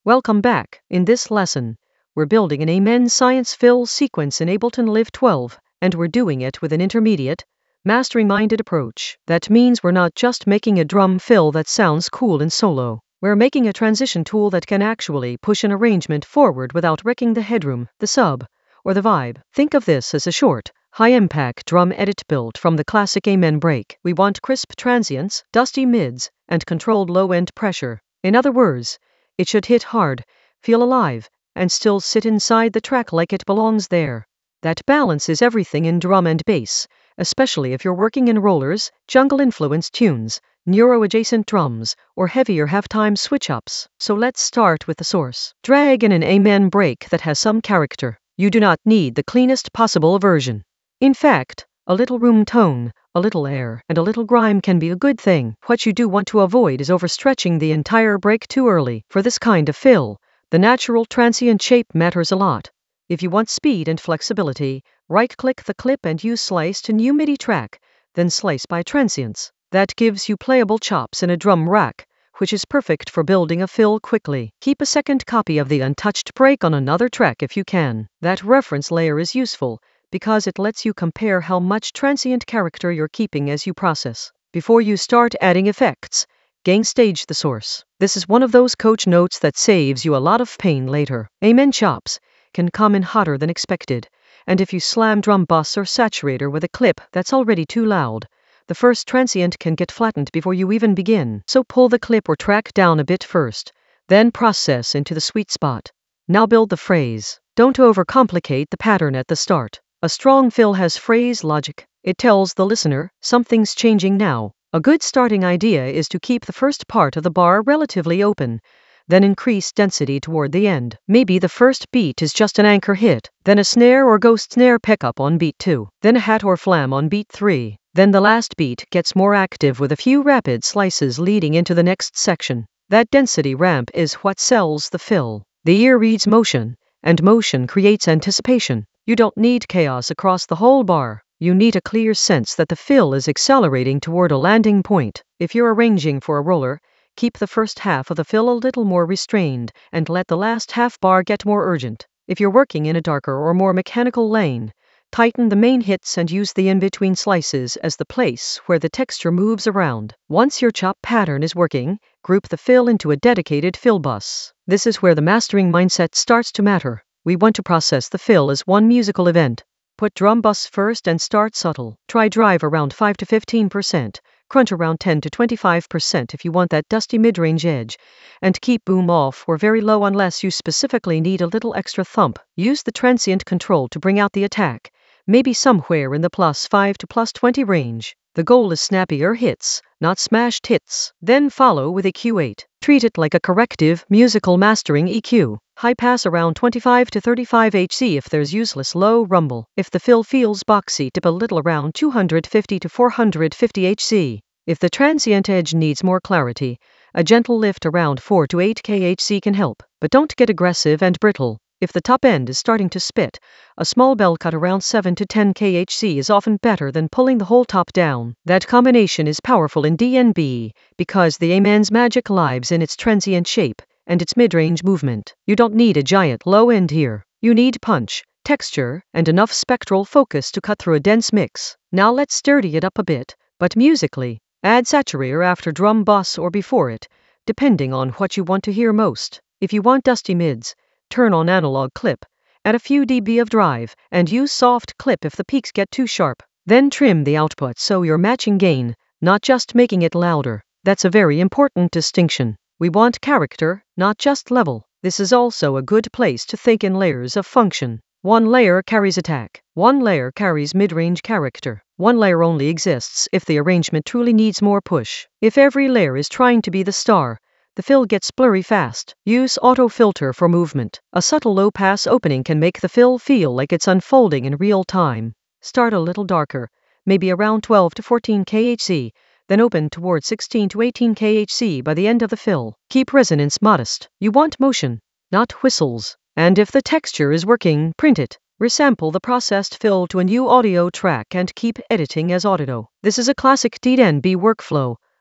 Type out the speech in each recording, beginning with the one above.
Welcome back. In this lesson, we're building an Amen Science fill sequence in Ableton Live 12, and we're doing it with an intermediate, mastering-minded approach. That means we're not just making a drum fill that sounds cool in solo. We're making a transition tool that can actually push an arrangement forward without wrecking the headroom, the sub, or the vibe. Think of this as a short, high-impact drum edit built from the classic Amen break. We want crisp transients, dusty mids, and controlled low-end pressure. In other words, it should hit hard, feel alive, and still sit inside the track like it belongs there. That balance is everything in drum and bass, especially if you're working in rollers, jungle-influenced tunes, neuro-adjacent drums, or heavier halftime switch-ups. So let's start with the source. Drag in an Amen break that has some character. You do not need the cleanest possible version. In fact, a little room tone, a little air, and a little grime can be a good thing. What you do want to avoid is overstretching the entire break too early. For this kind of fill, the natural transient shape matters a lot. If you want speed and flexibility, right-click the clip and use Slice to new MIDI track, then slice by transients. That gives you playable chops in a drum rack, which is perfect for building a fill quickly. Keep a second copy of the untouched break on another track if you can. That reference layer is useful, because it lets you compare how much transient character you're keeping as you process. Before you start adding effects, gain stage the source. This is one of those coach notes that saves you a lot of pain later. Amen chops can come in hotter than expected, and if you slam drum bus or saturator with a clip that's already too loud, the first transient can get flattened before you even begin. So pull the clip or track down a bit first, then process into the sweet spot. Now build the phrase. Don't overcomplicate the pattern at the start. A strong fill has phrase logic. It tells the listener, something's changing now. A good starting idea is to keep the first part of the bar relatively open, then increase density toward the end. Maybe the first beat is just an anchor hit, then a snare or ghost snare pickup on beat 2, then a hat or flam on beat 3. Then the last beat gets more active with a few rapid slices leading into the next section. That density ramp is what sells the fill. The ear reads motion, and motion creates anticipation. You don't need chaos across the whole bar. You need a clear sense that the fill is accelerating toward a landing point. If you're arranging for a roller, keep the first half of the fill a little more restrained and let the last half bar get more urgent. If you're working in a darker or more mechanical lane, tighten the main hits and use the in-between slices as the place where the texture moves around. Once your chop pattern is working, group the fill into a dedicated fill bus. This is where the mastering mindset starts to matter. We want to process the fill as one musical event. Put drum bus first and start subtle. Try drive around 5 to 15%, crunch around 10 to 25% if you want that dusty mid-range edge, and keep boom off or very low unless you specifically need a little extra thump. Use the transient control to bring out the attack, maybe somewhere in the +5 to +20 range. The goal is snappier hits, not smashed hits. Then follow with EQ8. Treat it like a corrective, musical mastering EQ. High pass around 25 to 35 Hz if there's useless low rumble. If the fill feels boxy, dip a little around 250 to 450 Hz. If the transient edge needs more clarity, a gentle lift around 4 to 8 kHz can help. But don't get aggressive and brittle. If the top end is starting to spit, a small bell cut around 7 to 10 kHz is often better than pulling the whole top down. That combination is powerful in DnB, because the Amen's magic lives in its transient shape and its mid-range movement. You don't need a giant low end here. You need punch, texture, and enough spectral focus to cut through a dense mix. Now let's sturdy it up a bit, but musically. Add saturator after drum bus or before it, depending on what you want to hear most. If you want dusty mids, turn on analog clip, add a few dB of drive, and use soft clip if the peaks get too sharp. Then trim the output so you're matching gain, not just making it louder. That's a very important distinction. We want character, not just level. This is also a good place to think in layers of function. One layer carries attack, one layer carries mid-range character. One layer only exists if the arrangement truly needs more push. If every layer is trying to be the star, the fill gets blurry fast. Use auto filter for movement. A subtle low pass opening can make the fill feel like it's unfolding in real time. Start a little darker, maybe around 12 to 14 kHz, then open toward 16 to 18 kHz by the end of the fill. Keep resonance modest. You want motion, not whistles. And if the texture is working, print it. Resample the processed fill to a new audio track and keep editing as audio. This is a classic DnB workflow.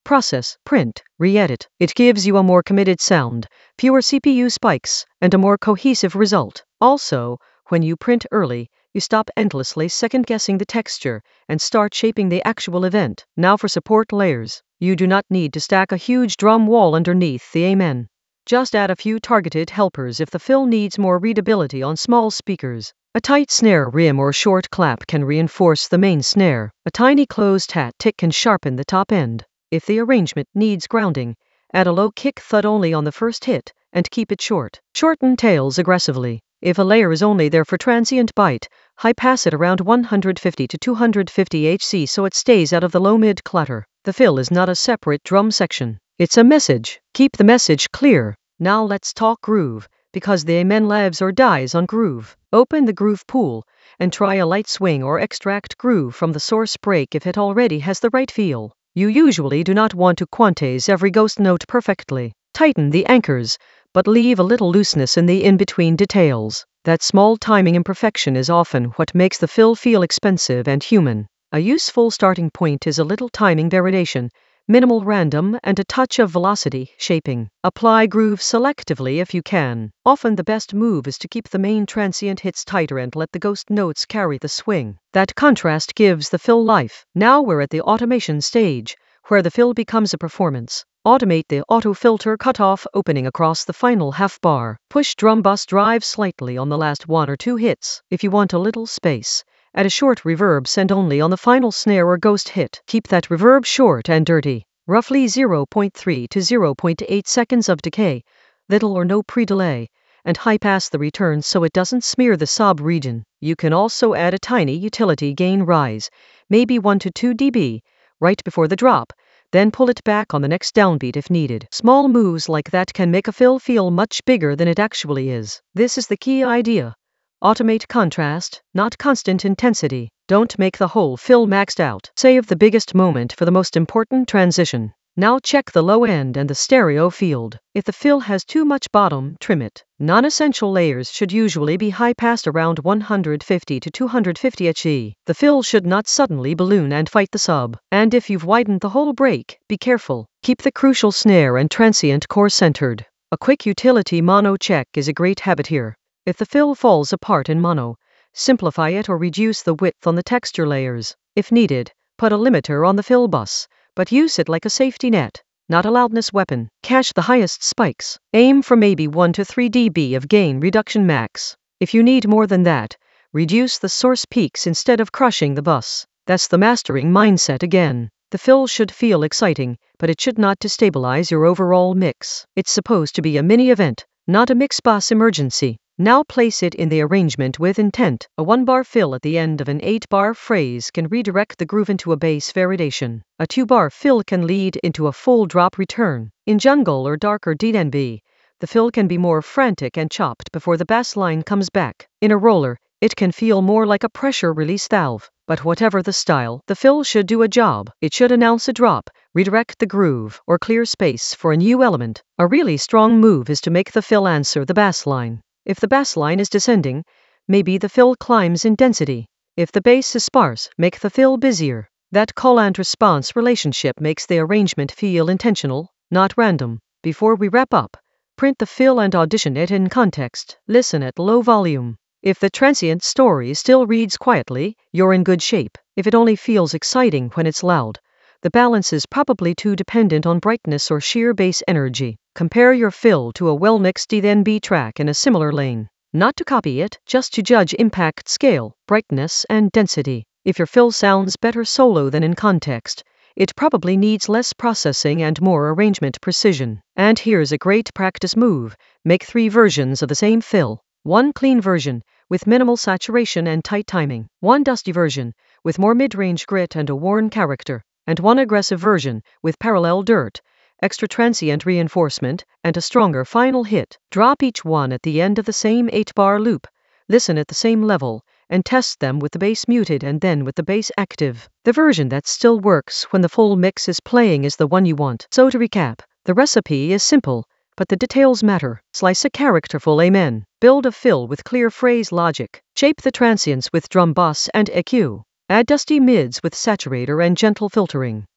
process, print, re-edit. It gives you a more committed sound, fewer CPU spikes, and a more cohesive result. Also, when you print early, you stop endlessly second-guessing the texture and start shaping the actual event. Now for support layers. You do not need to stack a huge drum wall underneath the Amen. Just add a few targeted helpers if the fill needs more readability on small speakers. A tight snare rim or short clap can reinforce the main snare. A tiny closed hat tick can sharpen the top end. If the arrangement needs grounding, add a low kick thud only on the first hit and keep it short. Shorten tails aggressively. If a layer is only there for transient bite, high pass it around 150 to 250 Hz so it stays out of the low-mid clutter. The fill is not a separate drum section. It's a message. Keep the message clear. Now let's talk groove, because the Amen lives or dies on groove. Open the groove pool and try a light swing or extract groove from the source break if it already has the right feel. You usually do not want to quantize every ghost note perfectly. Tighten the anchors, but leave a little looseness in the in-between details. That small timing imperfection is often what makes the fill feel expensive and human. A useful starting point is a little timing variation, minimal random, and a touch of velocity shaping. Apply groove selectively if you can. Often the best move is to keep the main transient hits tighter and let the ghost notes carry the swing. That contrast gives the fill life. Now we're at the automation stage, where the fill becomes a performance. Automate the auto filter cutoff opening across the final half bar. Push drum bus drive slightly on the last one or two hits. If you want a little space, add a short reverb send only on the final snare or ghost hit. Keep that reverb short and dirty. Roughly 0.3 to 0.8 seconds of decay, little or no pre-delay, and high pass the return so it doesn't smear the sub region. You can also add a tiny utility gain rise, maybe 1 to 2 dB, right before the drop, then pull it back on the next downbeat if needed. Small moves like that can make a fill feel much bigger than it actually is. This is the key idea. Automate contrast, not constant intensity. Don't make the whole fill maxed out. Save the biggest moment for the most important transition. Now check the low end and the stereo field. If the fill has too much bottom, trim it. Non-essential layers should usually be high-passed around 150 to 250 Hz. The fill should not suddenly balloon and fight the sub. And if you've widened the whole break, be careful. Keep the crucial snare and transient core centered. A quick utility mono check is a great habit here. If the fill falls apart in mono, simplify it or reduce the width on the texture layers. If needed, put a limiter on the fill bus, but use it like a safety net, not a loudness weapon. Cache the highest spikes. Aim for maybe 1 to 3 dB of gain reduction max. If you need more than that, reduce the source peaks instead of crushing the bus. That's the mastering mindset again. The fill should feel exciting, but it should not destabilize your overall mix. It's supposed to be a mini event, not a mix bus emergency. Now place it in the arrangement with intent. A 1-bar fill at the end of an 8-bar phrase can redirect the groove into a bass variation. A 2-bar fill can lead into a full drop return. In jungle or darker DnB, the fill can be more frantic and chopped before the bass line comes back. In a roller, it can feel more like a pressure release valve. But whatever the style, the fill should do a job. It should announce a drop, redirect the groove, or clear space for a new element. A really strong move is to make the fill answer the bass line. If the bass line is descending, maybe the fill climbs in density. If the bass is sparse, make the fill busier. That call and response relationship makes the arrangement feel intentional, not random. Before we wrap up, print the fill and audition it in context. Listen at low volume. If the transient story still reads quietly, you're in good shape. If it only feels exciting when it's loud, the balance is probably too dependent on brightness or sheer bass energy. Compare your fill to a well-mixed DnB track in a similar lane. Not to copy it, just to judge impact scale, brightness, and density. If your fill sounds better solo than in context, it probably needs less processing and more arrangement precision. And here's a great practice move. Make 3 versions of the same fill. 1 clean version, with minimal saturation and tight timing. 1 dusty version, with more mid-range grit and a worn character. And 1 aggressive version, with parallel dirt, extra transient reinforcement, and a stronger final hit. Drop each one at the end of the same 8-bar loop. Listen at the same level, and test them with the bass muted and then with the bass active. The version that still works when the full mix is playing is the one you want. So to recap, the recipe is simple, but the details matter. Slice a characterful Amen. Build a fill with clear phrase logic. Shape the transients with drum bus and EQ. Add dusty mids with saturator and gentle filtering.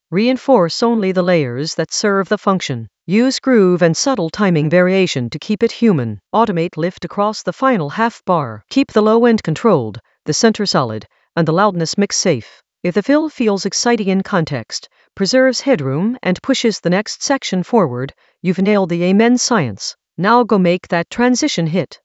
Reinforce only the layers that serve the function. Use groove and subtle timing variation to keep it human. Automate lift across the final half bar. Keep the low end controlled, the center solid, and the loudness mix safe. If the fill feels exciting in context, preserves headroom, and pushes the next section forward, you've nailed the Amen science. Now go make that transition hit.